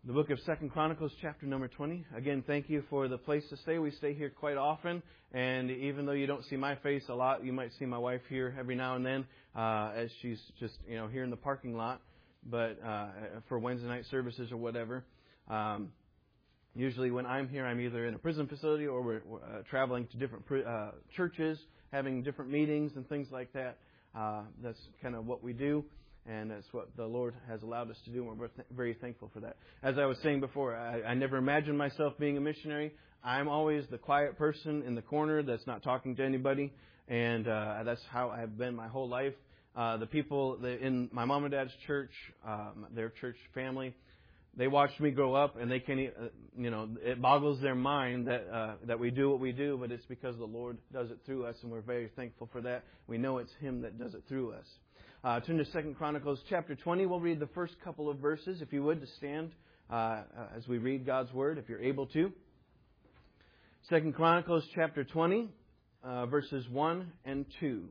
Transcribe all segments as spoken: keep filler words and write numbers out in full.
The book of Second Chronicles, chapter number twenty. Again, thank you for the place to stay. We stay here quite often, and even though you don't see my face a lot, you might see my wife here every now and then uh, as she's just, you know, here in the parking lot, but uh, for Wednesday night services or whatever. Um, usually when I'm here, I'm either in a prison facility or we're uh, traveling to different uh, churches, having different meetings and things like that. Uh, that's kind of what we do. And that's what the Lord has allowed us to do, and we're th- very thankful for that. As I was saying before, I, I never imagined myself being a missionary. I'm always the quiet person in the corner that's not talking to anybody, and uh, that's how I've been my whole life. Uh, the people that in my mom and dad's church, uh, their church family, they watched me grow up, and they can, uh, you know, it boggles their mind that uh, that we do what we do, but it's because the Lord does it through us, and we're very thankful for that. We know it's Him that does it through us. Uh, turn to Second Chronicles chapter twenty. We'll read the first couple of verses. If you would, to stand uh, as we read God's Word, if you're able to. Second Chronicles chapter twenty, uh, verses one and two.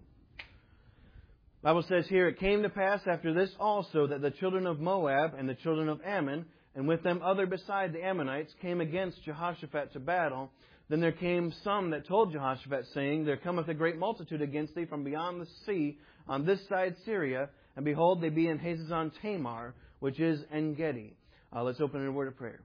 The Bible says here, "It came to pass after this also that the children of Moab and the children of Ammon, and with them other beside the Ammonites, came against Jehoshaphat to battle. Then there came some that told Jehoshaphat, saying, There cometh a great multitude against thee from beyond the sea, on this side Syria, and behold, they be in Hazazon Tamar, which is En-gedi." Uh, let's open in a word of prayer.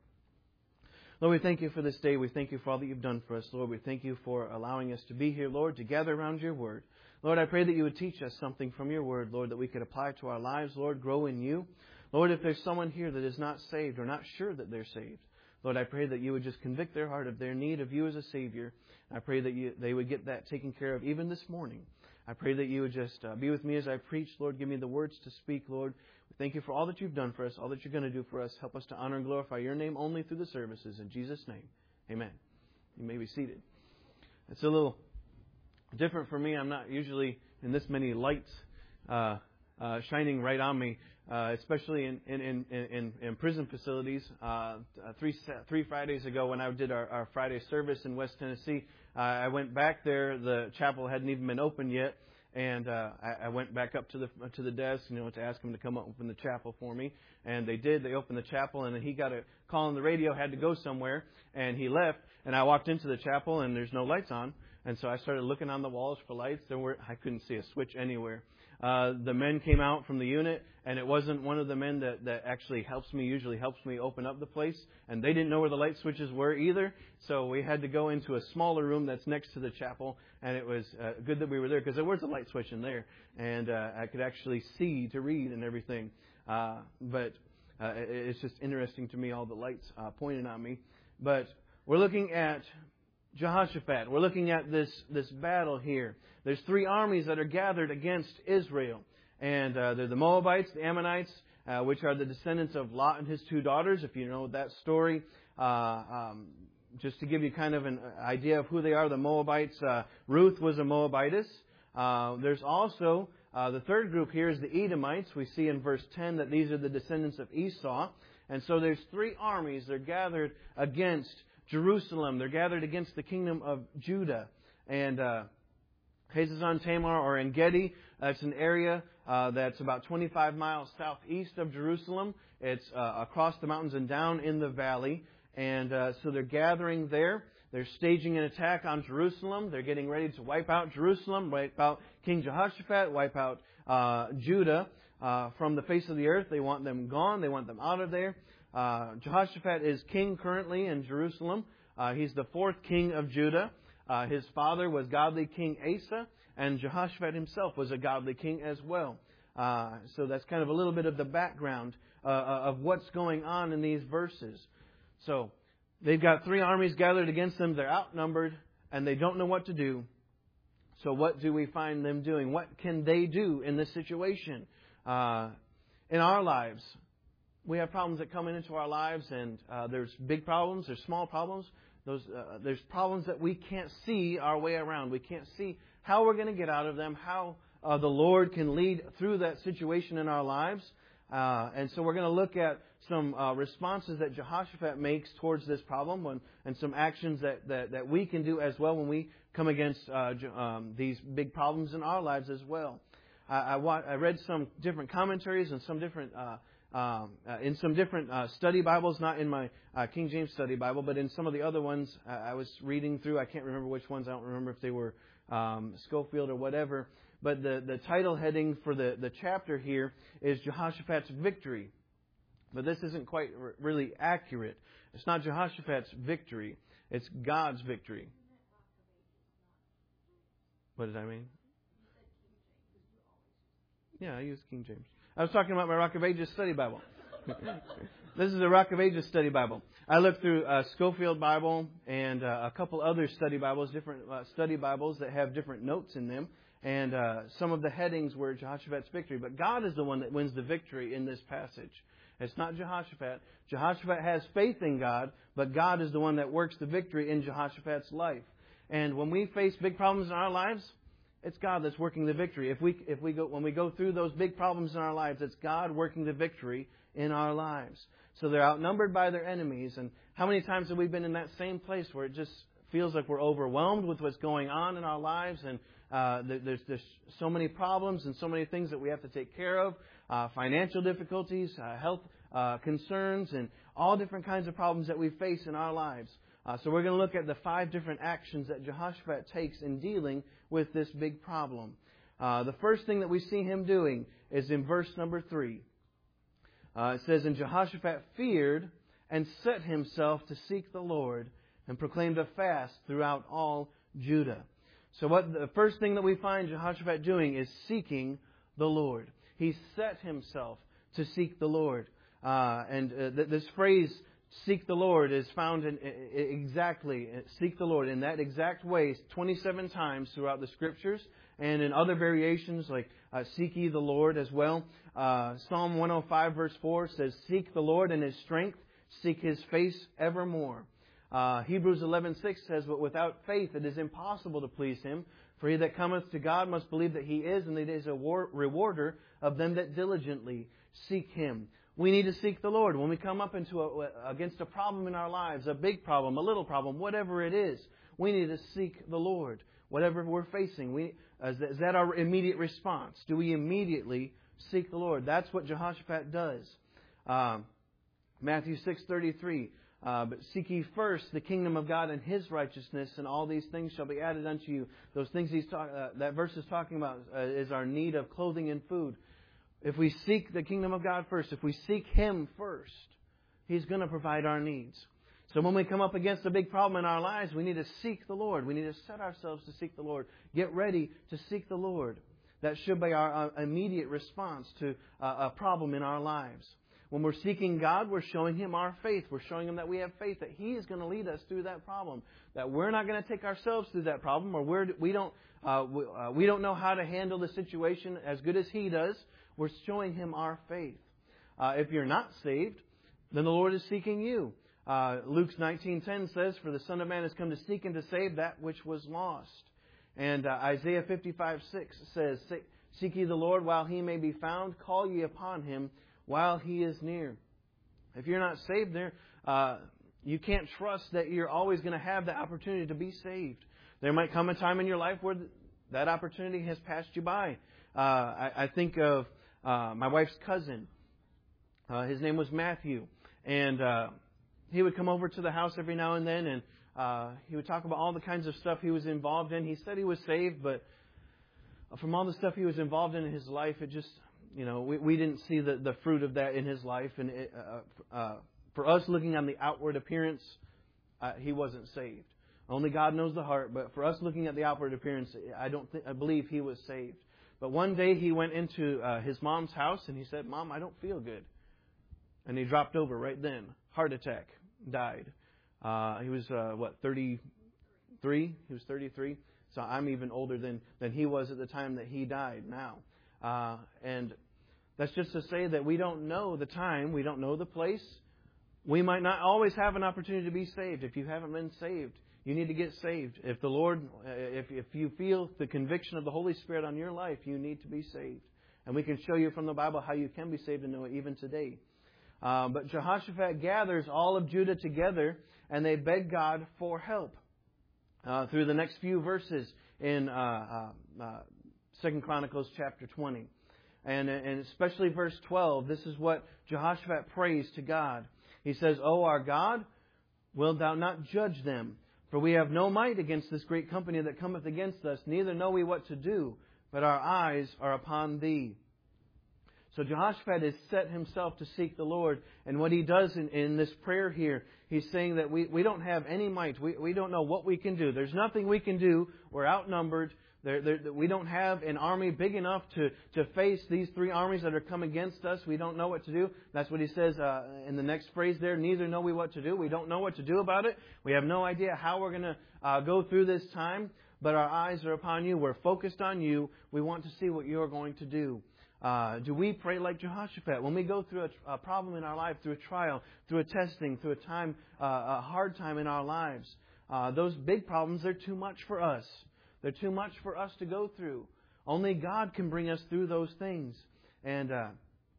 Lord, we thank you for this day. We thank you for all that you've done for us, Lord. We thank you for allowing us to be here, Lord, to gather around your word. Lord, I pray that you would teach us something from your word, Lord, that we could apply to our lives, Lord, grow in you. Lord, if there's someone here that is not saved or not sure that they're saved, Lord, I pray that you would just convict their heart of their need of you as a Savior. I pray that you, they would get that taken care of even this morning. I pray that you would just uh, be with me as I preach. Lord, give me the words to speak, Lord. We thank you for all that you've done for us, all that you're going to do for us. Help us to honor and glorify your name only through the services. In Jesus' name, amen. You may be seated. It's a little different for me. I'm not usually in this many lights uh, uh, shining right on me. Uh, especially in in, in, in in prison facilities. Uh, three three Fridays ago, when I did our, our Friday service in West Tennessee, uh, I went back there. The chapel hadn't even been opened yet, and uh, I, I went back up to the to the desk, you know, to ask them to come open the chapel for me. And they did. They opened the chapel, and then he got a call on the radio, had to go somewhere, and he left. And I walked into the chapel, and there's no lights on. And so I started looking on the walls for lights. There were I couldn't see a switch anywhere. Uh, the men came out from the unit, and it wasn't one of the men that, that actually helps me, usually helps me open up the place. And they didn't know where the light switches were either. So we had to go into a smaller room that's next to the chapel. And it was uh, good that we were there because there was a light switch in there. And uh, I could actually see to read and everything. Uh, but uh, it's just interesting to me, all the lights uh, pointing on me. But we're looking at Jehoshaphat. We're looking at this, this battle here. There's three armies that are gathered against Israel. And uh, they're the Moabites, the Ammonites, uh, which are the descendants of Lot and his two daughters, if you know that story. Uh, um, just to give you kind of an idea of who they are, the Moabites, uh, Ruth was a Moabitess. Uh, there's also, uh, the third group here is the Edomites. We see in verse ten that these are the descendants of Esau. And so there's three armies. They're gathered against Jerusalem. They're gathered against the kingdom of Judah. And uh, Hazazon Tamar, or En-gedi, that's an area uh, that's about twenty-five miles southeast of Jerusalem. It's uh, across the mountains and down in the valley. And uh, so they're gathering there. They're staging an attack on Jerusalem. They're getting ready to wipe out Jerusalem, wipe out King Jehoshaphat, wipe out uh, Judah uh, from the face of the earth. They want them gone. They want them out of there. Uh, Jehoshaphat is king currently in Jerusalem. Uh, he's the fourth king of Judah. Uh, his father was godly King Asa, and Jehoshaphat himself was a godly king as well. Uh, so that's kind of a little bit of the background uh, of what's going on in these verses. So they've got three armies gathered against them. They're outnumbered, and they don't know what to do. So what do we find them doing? What can they do in this situation? Uh, in our lives, we have problems that come into our lives, and uh, there's big problems, there's small problems. Those, uh, there's problems that we can't see our way around. We can't see how we're going to get out of them, how uh, the Lord can lead through that situation in our lives. Uh, and so we're going to look at some uh, responses that Jehoshaphat makes towards this problem, when, and some actions that, that, that we can do as well when we come against uh, um, these big problems in our lives as well. I, I, I read some different commentaries and some different uh, um, uh, in some different uh, study Bibles, not in my uh, King James Study Bible, but in some of the other ones uh, I was reading through. I can't remember which ones. I don't remember if they were um, Schofield or whatever. But the, the title heading for the, the chapter here is Jehoshaphat's Victory. But this isn't quite r- really accurate. It's not Jehoshaphat's victory. It's God's victory. What did I mean? Yeah, I use King James. I was talking about my Rock of Ages study Bible. This is a Rock of Ages study Bible. I looked through uh, Schofield Bible and uh, a couple other study Bibles, different uh, study Bibles that have different notes in them. And uh, some of the headings were Jehoshaphat's victory. But God is the one that wins the victory in this passage. It's not Jehoshaphat. Jehoshaphat has faith in God, but God is the one that works the victory in Jehoshaphat's life. And when we face big problems in our lives, it's God that's working the victory. If we, if we go, when we go through those big problems in our lives, it's God working the victory in our lives. So they're outnumbered by their enemies. And how many times have we been in that same place where it just feels like we're overwhelmed with what's going on in our lives, and uh, there's, there's so many problems and so many things that we have to take care of, uh, financial difficulties, uh, health uh, concerns, and all different kinds of problems that we face in our lives. Uh, so we're going to look at the five different actions that Jehoshaphat takes in dealing with this big problem. Uh, the first thing that we see him doing is in verse number three. Uh, it says, "And Jehoshaphat feared and set himself to seek the Lord and proclaimed a fast throughout all Judah." So what the first thing that we find Jehoshaphat doing is seeking the Lord. He set himself to seek the Lord. Uh, and uh, th- this phrase, seek the Lord, is found in exactly, seek the Lord, in that exact way twenty-seven times throughout the Scriptures, and in other variations like uh, seek ye the Lord as well. Uh, Psalm one oh five verse four says, "Seek the Lord in His strength, seek His face evermore." Uh, Hebrews eleven six says, "But without faith it is impossible to please Him. For he that cometh to God must believe that He is, and that He is a war- rewarder of them that diligently seek Him." We need to seek the Lord. When we come up into a, against a problem in our lives, a big problem, a little problem, whatever it is, we need to seek the Lord. Whatever we're facing, we, is that our immediate response? Do we immediately seek the Lord? That's what Jehoshaphat does. Um, Matthew six thirty-three. Uh, but seek ye first the kingdom of God and His righteousness, and all these things shall be added unto you. Those things he's talk, uh, that verse is talking about uh, is our need of clothing and food. If we seek the kingdom of God first, if we seek Him first, He's going to provide our needs. So when we come up against a big problem in our lives, we need to seek the Lord. We need to set ourselves to seek the Lord. Get ready to seek the Lord. That should be our uh, immediate response to uh, a problem in our lives. When we're seeking God, we're showing Him our faith. We're showing Him that we have faith, that He is going to lead us through that problem. That we're not going to take ourselves through that problem, or we're, we don't uh, we, uh, we don't know how to handle the situation as good as He does. We're showing Him our faith. Uh, if you're not saved, then the Lord is seeking you. Uh, Luke nineteen ten says, "For the Son of Man has come to seek and to save that which was lost." And uh, Isaiah fifty-five six says, "Seek ye the Lord while He may be found. Call ye upon Him while He is near." If you're not saved there, uh, you can't trust that you're always going to have the opportunity to be saved. There might come a time in your life where that opportunity has passed you by. Uh, I, I think of uh, my wife's cousin. Uh, his name was Matthew. And uh, he would come over to the house every now and then, and uh, he would talk about all the kinds of stuff he was involved in. He said he was saved, but from all the stuff he was involved in in his life, it just... You know, we, we didn't see the, the fruit of that in his life. And it, uh, uh, for us, looking on the outward appearance, uh, he wasn't saved. Only God knows the heart. But for us, looking at the outward appearance, I don't think, I believe he was saved. But one day he went into uh, his mom's house and he said, "Mom, I don't feel good." And he dropped over right then. Heart attack. Died. Uh, he was, uh, what, thirty-three? He was thirty-three. So I'm even older than, than he was at the time that he died now. Uh, and that's just to say that we don't know the time, we don't know the place. We might not always have an opportunity to be saved. If you haven't been saved, you need to get saved. If the Lord, if if you feel the conviction of the Holy Spirit on your life, you need to be saved. And we can show you from the Bible how you can be saved and know it even today. Uh, but Jehoshaphat gathers all of Judah together, and they beg God for help. Uh, through the next few verses in uh, uh, uh, Second Chronicles chapter twenty. And, and especially verse twelve, this is what Jehoshaphat prays to God. He says, O our God, wilt Thou not judge them? For we have no might against this great company that cometh against us, neither know we what to do, but our eyes are upon Thee. So Jehoshaphat has set himself to seek the Lord. And what he does in, in this prayer here, he's saying that we, we don't have any might. We, we don't know what we can do. There's nothing we can do. We're outnumbered. There, there, we don't have an army big enough to, to face these three armies that are come against us. We don't know what to do. That's what he says uh, in the next phrase there. Neither know we what to do. We don't know what to do about it. We have no idea how we're going to uh, go through this time. But our eyes are upon You. We're focused on You. We want to see what You're going to do. Uh, do we pray like Jehoshaphat? When we go through a, a problem in our life, through a trial, through a testing, through a time, uh, a hard time in our lives, uh, those big problems, they're too much for us. They're too much for us to go through. Only God can bring us through those things. And uh,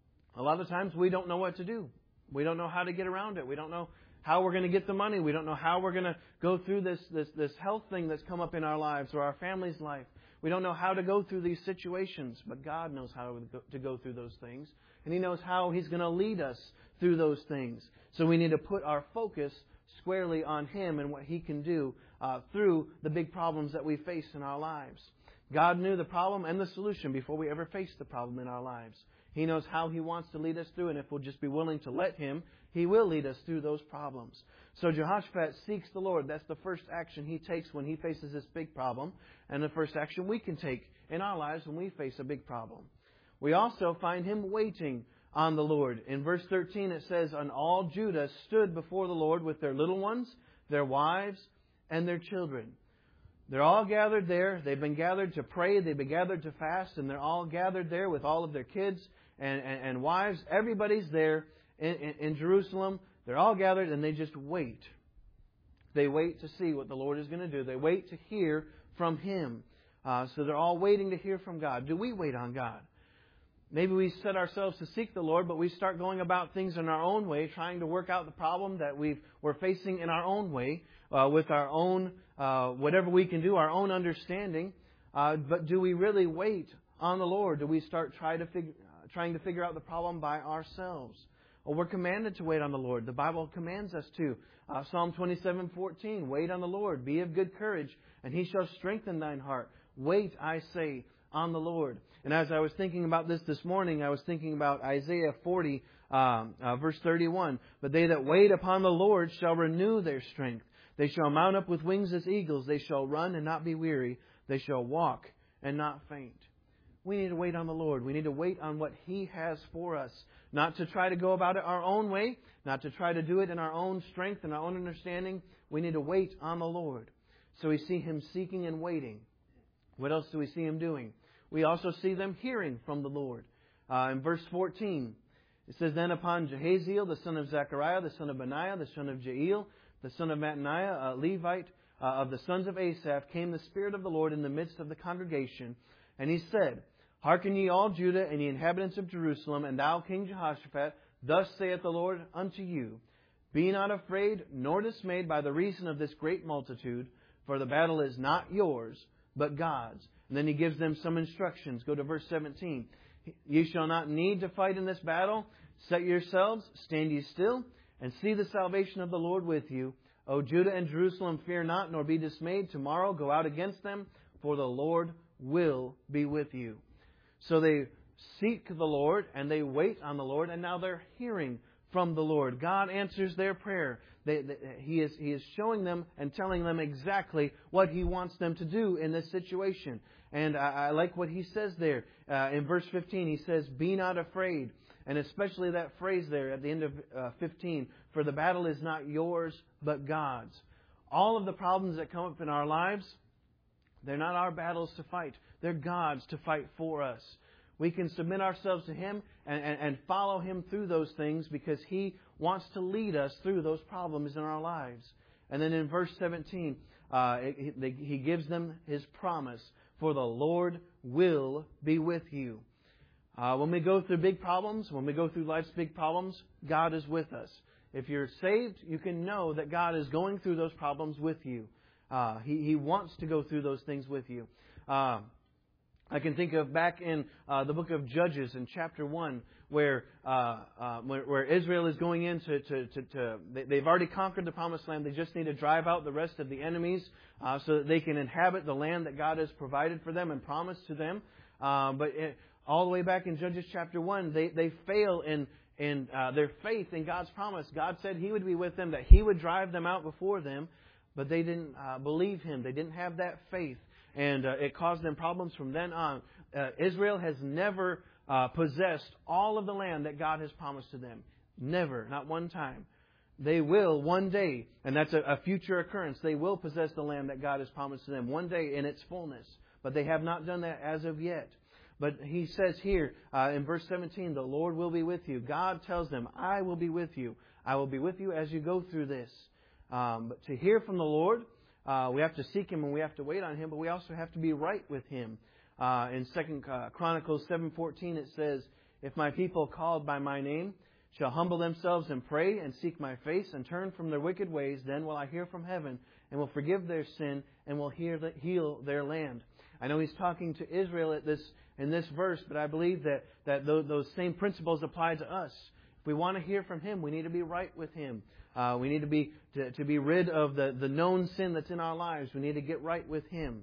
a lot of times we don't know what to do. We don't know how to get around it. We don't know how we're going to get the money. We don't know how we're going to go through this, this, this health thing that's come up in our lives or our family's life. We don't know how to go through these situations, but God knows how to go through those things. And He knows how He's going to lead us through those things. So we need to put our focus squarely on Him and what He can do uh, through the big problems that we face in our lives. God knew the problem and the solution before we ever faced the problem in our lives. He knows how He wants to lead us through, and if we'll just be willing to let Him, He will lead us through those problems. So Jehoshaphat seeks the Lord. That's the first action he takes when he faces this big problem, and the first action we can take in our lives when we face a big problem. We also find him waiting on the Lord. In verse thirteen it says, And all Judah stood before the Lord with their little ones, their wives, and their children. They're all gathered there. They've been gathered to pray. They've been gathered to fast. And they're all gathered there with all of their kids and, and, and wives. Everybody's there in, in, in Jerusalem. They're all gathered and they just wait. They wait to see what the Lord is going to do. They wait to hear from Him. Uh, so they're all waiting to hear from God. Do we wait on God? Maybe we set ourselves to seek the Lord, but we start going about things in our own way, trying to work out the problem that we've, we're facing in our own way, uh, with our own, uh, whatever we can do, our own understanding. Uh, but do we really wait on the Lord? Do we start try to fig- uh, trying to figure out the problem by ourselves? Well, we're commanded to wait on the Lord. The Bible commands us to. Uh, Psalm twenty-seven fourteen, Wait on the Lord, be of good courage, and He shall strengthen thine heart. Wait, I say, on the Lord. And as I was thinking about this this morning, I was thinking about Isaiah forty, um, uh, verse thirty-one. But they that wait upon the Lord shall renew their strength. They shall mount up with wings as eagles. They shall run and not be weary. They shall walk and not faint. We need to wait on the Lord. We need to wait on what He has for us. Not to try to go about it our own way. Not to try to do it in our own strength and our own understanding. We need to wait on the Lord. So we see Him seeking and waiting. What else do we see Him doing? We also see them hearing from the Lord. Uh, in verse fourteen, it says, Then upon Jehaziel, the son of Zechariah, the son of Benaiah, the son of Jael, the son of Mattaniah, a Levite uh, of the sons of Asaph, came the Spirit of the Lord in the midst of the congregation. And He said, Hearken ye all Judah and ye inhabitants of Jerusalem, and thou King Jehoshaphat, thus saith the Lord unto you, Be not afraid nor dismayed by the reason of this great multitude, for the battle is not yours, but God's. And then He gives them some instructions. Go to verse seventeen. Ye shall not need to fight in this battle. Set yourselves, stand ye still, and see the salvation of the Lord with you. O Judah and Jerusalem, fear not, nor be dismayed. Tomorrow go out against them, for the Lord will be with you. So they seek the Lord and they wait on the Lord, and now they're hearing from the Lord. God answers their prayer. They, they, he is He is showing them and telling them exactly what He wants them to do in this situation. And I, I like what He says there. Uh, in verse fifteen, He says, Be not afraid. And especially that phrase there at the end of uh, fifteen, For the battle is not yours, but God's. All of the problems that come up in our lives, they're not our battles to fight. They're God's to fight for us. We can submit ourselves to Him and, and, and follow Him through those things because He wants to lead us through those problems in our lives. And then in verse seventeen, uh, it, He gives them His promise, For the Lord will be with you. Uh, when we go through big problems, when we go through life's big problems, God is with us. If you're saved, you can know that God is going through those problems with you. Uh, he, he wants to go through those things with you. Uh, I can think of back in uh, the book of Judges in chapter one, where uh, uh, where, where Israel is going in to, to, to, to they, they've already conquered the promised land. They just need to drive out the rest of the enemies uh, so that they can inhabit the land that God has provided for them and promised to them. Uh, but it, all the way back in Judges chapter one, they, they fail in, in uh, their faith in God's promise. God said He would be with them, that He would drive them out before them, but they didn't uh, believe Him. They didn't have that faith. And uh, it caused them problems from then on. Uh, Israel has never uh, possessed all of the land that God has promised to them. Never. Not one time. They will one day, and that's a, a future occurrence, they will possess the land that God has promised to them one day in its fullness. But they have not done that as of yet. But He says here uh, in verse seventeen, the Lord will be with you. God tells them, I will be with you. I will be with you as you go through this. Um, but to hear from the Lord, Uh, we have to seek Him and we have to wait on Him, but we also have to be right with Him. Uh, in Second Chronicles seven fourteen, it says, "If my people called by my name shall humble themselves and pray and seek my face and turn from their wicked ways, then will I hear from heaven and will forgive their sin and will hear the, heal their land." I know He's talking to Israel at this in this verse, but I believe that that those, those same principles apply to us. If we want to hear from Him, we need to be right with Him. Uh, we need to be to, to be rid of the, the known sin that's in our lives. We need to get right with Him.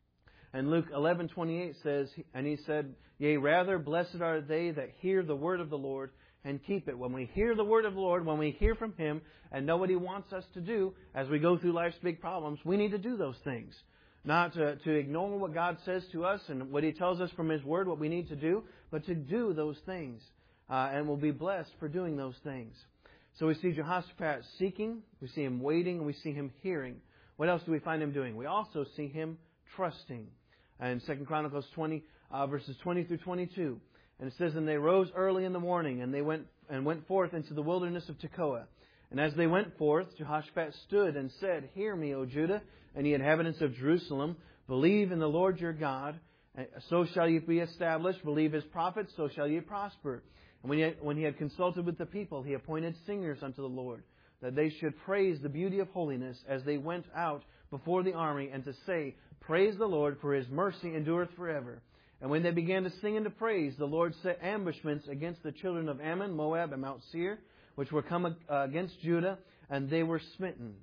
And Luke eleven twenty-eight says, and He said, "Yea, rather blessed are they that hear the word of the Lord and keep it." When we hear the word of the Lord, when we hear from Him and know what He wants us to do as we go through life's big problems, we need to do those things. Not to, to ignore what God says to us and what He tells us from His Word, what we need to do, but to do those things. Uh, and we'll be blessed for doing those things. So we see Jehoshaphat seeking, we see him waiting, and we see him hearing. What else do we find him doing? We also see him trusting. And Second Chronicles twenty, uh, verses twenty through twenty-two. And it says, "And they rose early in the morning, and they went and went forth into the wilderness of Tekoa. And as they went forth, Jehoshaphat stood and said, Hear me, O Judah, and ye inhabitants of Jerusalem, believe in the Lord your God, so shall ye be established. Believe His prophets, so shall ye prosper. And when he, had, when he had consulted with the people, He appointed singers unto the Lord, that they should praise the beauty of holiness as they went out before the army, and to say, Praise the Lord, for His mercy endureth forever. And when they began to sing and to praise, the Lord set ambushments against the children of Ammon, Moab, and Mount Seir, which were come against Judah, and they were smitten."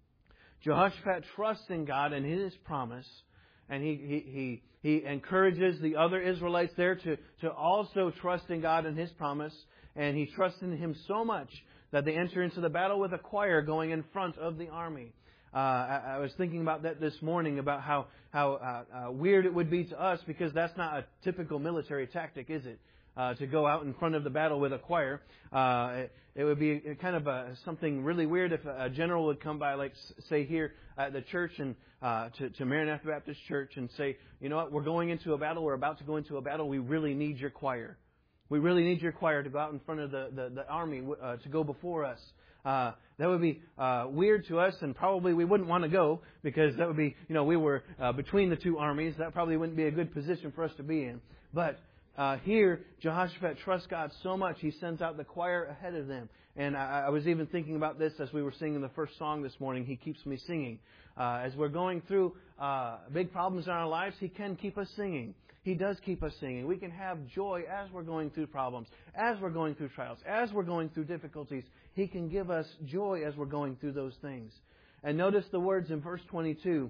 Jehoshaphat trusts in God and in His promise, and he he he, he encourages the other Israelites there to, to also trust in God and His promise, and he trusts in Him so much that they enter into the battle with a choir going in front of the army. Uh, I, I was thinking about that this morning, about how how uh, uh, weird it would be to us, because that's not a typical military tactic, is it? Uh, to go out in front of the battle with a choir. Uh, it, it would be kind of a, something really weird if a general would come by, like, say, here at the church, and uh, to, to Maranatha Baptist Church, and say, you know what, we're going into a battle, we're about to go into a battle, we really need your choir. We really need your choir to go out in front of the, the, the army, uh, to go before us. Uh, that would be uh, weird to us, and probably we wouldn't want to go, because that would be, you know, we were uh, between the two armies. That probably wouldn't be a good position for us to be in. But Uh, here, Jehoshaphat trusts God so much, he sends out the choir ahead of them. And I, I was even thinking about this as we were singing the first song this morning, He Keeps Me Singing. Uh, as we're going through uh, big problems in our lives, He can keep us singing. He does keep us singing. We can have joy as we're going through problems, as we're going through trials, as we're going through difficulties. He can give us joy as we're going through those things. And notice the words in verse twenty-two.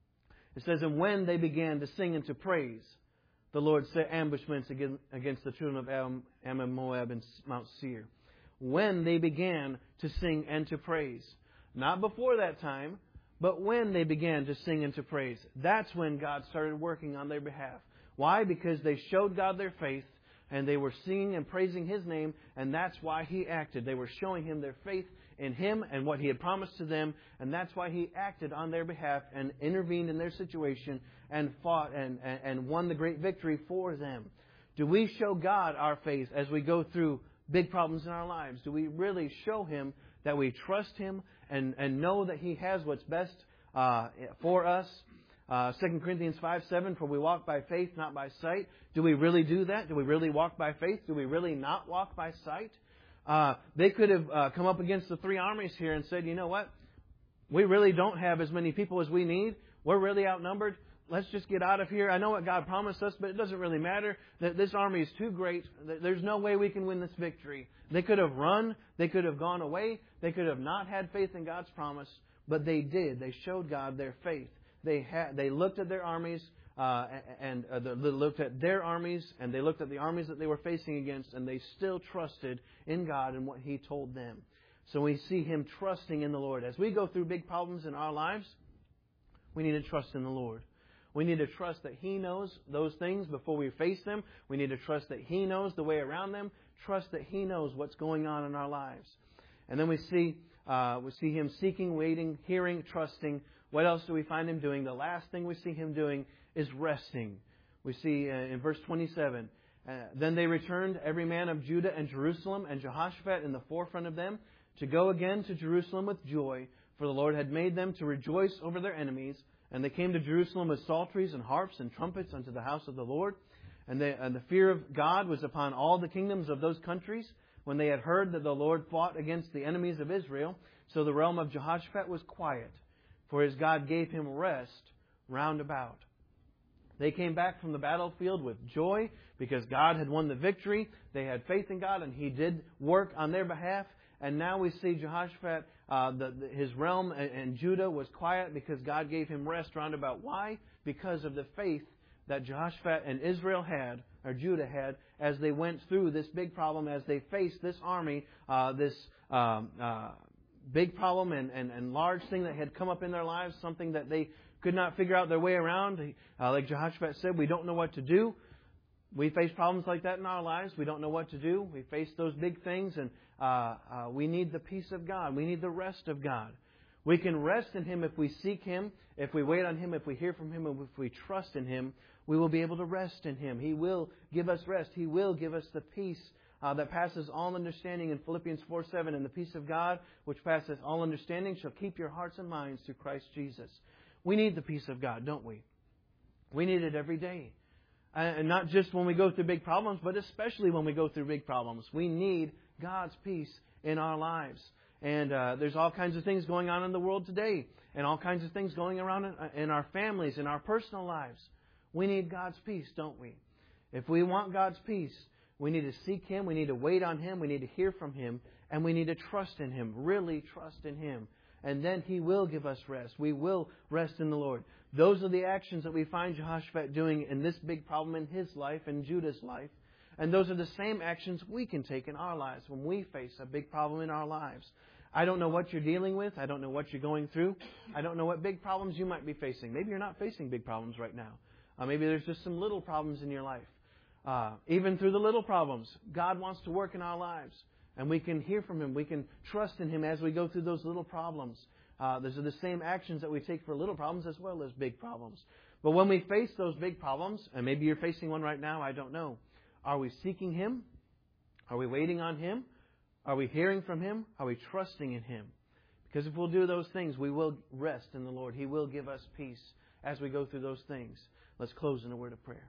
It says, "And when they began to sing and to praise, the Lord set ambushments against the children of Ammon, Moab, and Mount Seir." When they began to sing and to praise. Not before that time, but when they began to sing and to praise. That's when God started working on their behalf. Why? Because they showed God their faith, and they were singing and praising His name, and that's why He acted. They were showing Him their faith in Him and what He had promised to them, and that's why He acted on their behalf and intervened in their situation and fought and, and, and won the great victory for them. Do we show God our faith as we go through big problems in our lives? Do we really show Him that we trust Him and, and know that He has what's best uh, for us? Uh, Second Corinthians five seven, "For we walk by faith, not by sight." Do we really do that? Do we really walk by faith? Do we really not walk by sight? Uh, they could have uh, come up against the three armies here and said, you know what? We really don't have as many people as we need. We're really outnumbered. let's just get out of here. I know what God promised us, but it doesn't really matter. That this army is too great. There's no way we can win this victory. They could have run. They could have gone away. They could have not had faith in God's promise, but they did. They showed God their faith. They had. They looked at their armies uh, and uh, they looked at their armies, and they looked at the armies that they were facing against, and they still trusted in God and what He told them. So we see Him trusting in the Lord. As we go through big problems in our lives, we need to trust in the Lord. We need to trust that He knows those things before we face them. We need to trust that He knows the way around them. Trust that He knows what's going on in our lives. And then we see uh, we see Him seeking, waiting, hearing, trusting. What else do we find Him doing? The last thing we see Him doing is resting. We see uh, in verse twenty-seven, uh, Then they returned, every man of Judah and Jerusalem, and Jehoshaphat in the forefront of them, to go again to Jerusalem with joy, for the Lord had made them to rejoice over their enemies. And they came to Jerusalem with psalteries and harps and trumpets unto the house of the Lord. And, they, and the fear of God was upon all the kingdoms of those countries, when they had heard that the Lord fought against the enemies of Israel. So the realm of Jehoshaphat was quiet, for his God gave him rest round about. They came back from the battlefield with joy, because God had won the victory. They had faith in God, and He did work on their behalf. And now we see Jehoshaphat, uh, the, the, his realm and, and Judah was quiet because God gave him rest round about. Why? Because of the faith that Jehoshaphat and Israel had, or Judah had, as they went through this big problem, as they faced this army, uh, this um, uh, big problem and, and, and large thing that had come up in their lives, something that they could not figure out their way around. Uh, like Jehoshaphat said, we don't know what to do. We face problems like that in our lives. We don't know what to do. We face those big things, and uh, uh, we need the peace of God. We need the rest of God. We can rest in Him if we seek Him, if we wait on Him, if we hear from Him, and if we trust in Him. We will be able to rest in Him. He will give us rest. He will give us the peace uh, that passes all understanding in Philippians four seven. And the peace of God, which passeth all understanding, shall keep your hearts and minds through Christ Jesus. We need the peace of God, don't we? We need it every day. And not just when we go through big problems, but especially when we go through big problems. We need God's peace in our lives. And uh, there's all kinds of things going on in the world today, and all kinds of things going around in, in our families, in our personal lives. We need God's peace, don't we? If we want God's peace, we need to seek Him, we need to wait on Him, we need to hear from Him, and we need to trust in Him, really trust in Him. And then He will give us rest. We will rest in the Lord. Those are the actions that we find Jehoshaphat doing in this big problem in his life and Judah's life. And those are the same actions we can take in our lives when we face a big problem in our lives. I don't know what you're dealing with. I don't know what you're going through. I don't know what big problems you might be facing. Maybe you're not facing big problems right now. Uh, maybe there's just some little problems in your life. Uh, even through the little problems, God wants to work in our lives. And we can hear from Him. We can trust in Him as we go through those little problems. Uh, those are the same actions that we take for little problems as well as big problems. But when we face those big problems, and maybe you're facing one right now, I don't know. Are we seeking Him? Are we waiting on Him? Are we hearing from Him? Are we trusting in Him? Because if we'll do those things, we will rest in the Lord. He will give us peace as we go through those things. Let's close in a word of prayer.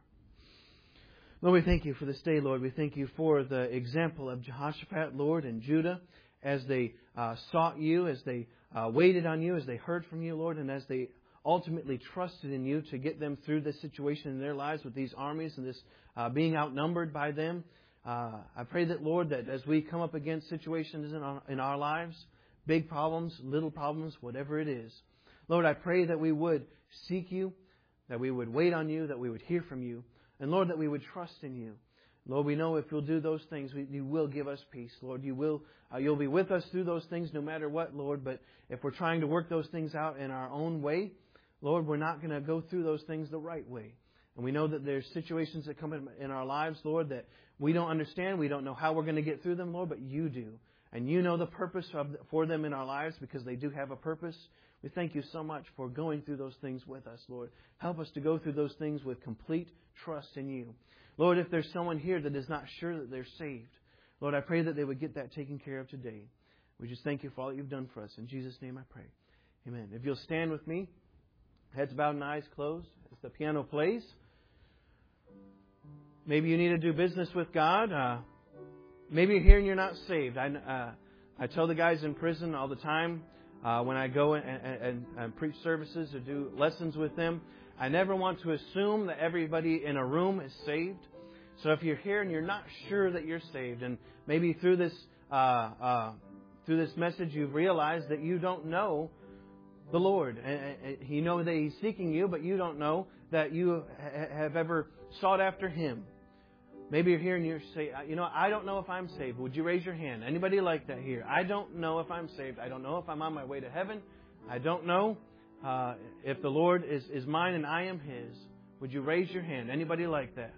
Lord, we thank You for this day, Lord. We thank You for the example of Jehoshaphat, Lord, and Judah as they uh, sought You, as they uh, waited on You, as they heard from You, Lord, and as they ultimately trusted in You to get them through this situation in their lives with these armies and this uh, being outnumbered by them. Uh, I pray that, Lord, that as we come up against situations in our, in our lives, big problems, little problems, whatever it is, Lord, I pray that we would seek You, that we would wait on You, that we would hear from You, and Lord, that we would trust in You. Lord, we know if we'll do those things, we, You will give us peace. Lord, You will, uh, You'll be with us through those things no matter what, Lord. But if we're trying to work those things out in our own way, Lord, we're not going to go through those things the right way. And we know that there's situations that come in, in our lives, Lord, that we don't understand. We don't know how we're going to get through them, Lord, but You do. And You know the purpose of, for them in our lives because they do have a purpose. We thank You so much for going through those things with us, Lord. Help us to go through those things with complete trust in You. Lord, if there's someone here that is not sure that they're saved, Lord, I pray that they would get that taken care of today. We just thank You for all that You've done for us. In Jesus' name I pray. Amen. If you'll stand with me, heads bowed and eyes closed as the piano plays. Maybe you need to do business with God. Uh, maybe you're here and you're not saved. I, uh, I tell the guys in prison all the time uh, when I go and, and, and preach services or do lessons with them, I never want to assume that everybody in a room is saved. So if you're here and you're not sure that you're saved, and maybe through this uh, uh, through this message you've realized that you don't know the Lord. You know that He's seeking you, but you don't know that you have ever sought after Him. Maybe you're here and you say, you know, I don't know if I'm saved. Would you raise your hand? Anybody like that here? I don't know if I'm saved. I don't know if I'm on my way to heaven. I don't know uh, if the Lord is, is mine and I am His. Would you raise your hand? Anybody like that?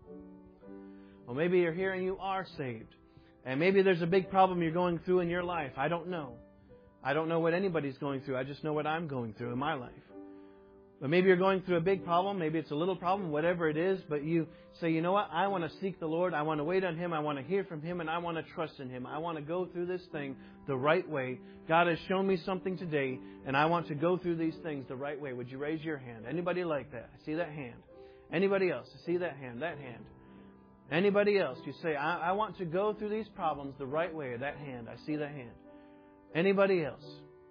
Well, maybe you're here and you are saved. And maybe there's a big problem you're going through in your life. I don't know. I don't know what anybody's going through. I just know what I'm going through in my life. But maybe you're going through a big problem. Maybe it's a little problem, whatever it is. But you say, you know what? I want to seek the Lord. I want to wait on Him. I want to hear from Him. And I want to trust in Him. I want to go through this thing the right way. God has shown me something today. And I want to go through these things the right way. Would you raise your hand? Anybody like that? I see that hand. Anybody else? I see that hand. That hand. Anybody else? You say, I, I want to go through these problems the right way. That hand. I see that hand. Anybody else?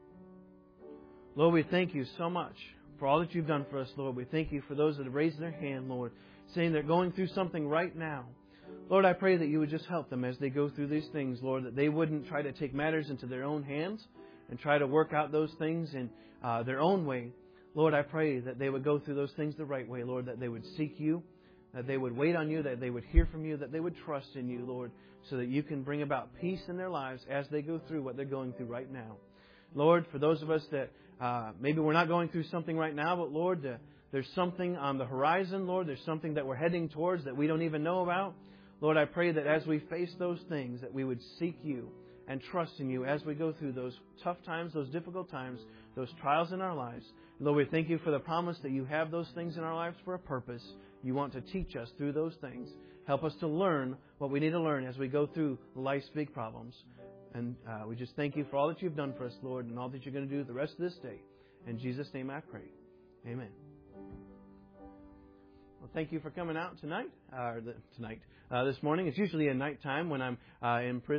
Lord, we thank You so much for all that You've done for us, Lord. We thank You for those that have raised their hand, Lord, saying they're going through something right now. Lord, I pray that You would just help them as they go through these things, Lord, that they wouldn't try to take matters into their own hands and try to work out those things in uh, their own way. Lord, I pray that they would go through those things the right way, Lord, that they would seek You, that they would wait on You, that they would hear from You, that they would trust in You, Lord, so that You can bring about peace in their lives as they go through what they're going through right now. Lord, for those of us that uh, maybe we're not going through something right now, but Lord, uh, there's something on the horizon, Lord, there's something that we're heading towards that we don't even know about. Lord, I pray that as we face those things, that we would seek You and trust in You as we go through those tough times, those difficult times, those trials in our lives. Lord, we thank You for the promise that You have those things in our lives for a purpose. You want to teach us through those things. Help us to learn what we need to learn as we go through life's big problems. And uh, we just thank You for all that You've done for us, Lord, and all that You're going to do the rest of this day. In Jesus' name I pray. Amen. Well, thank you for coming out tonight, uh, the, tonight, uh, this morning. It's usually a nighttime when I'm uh, in prison.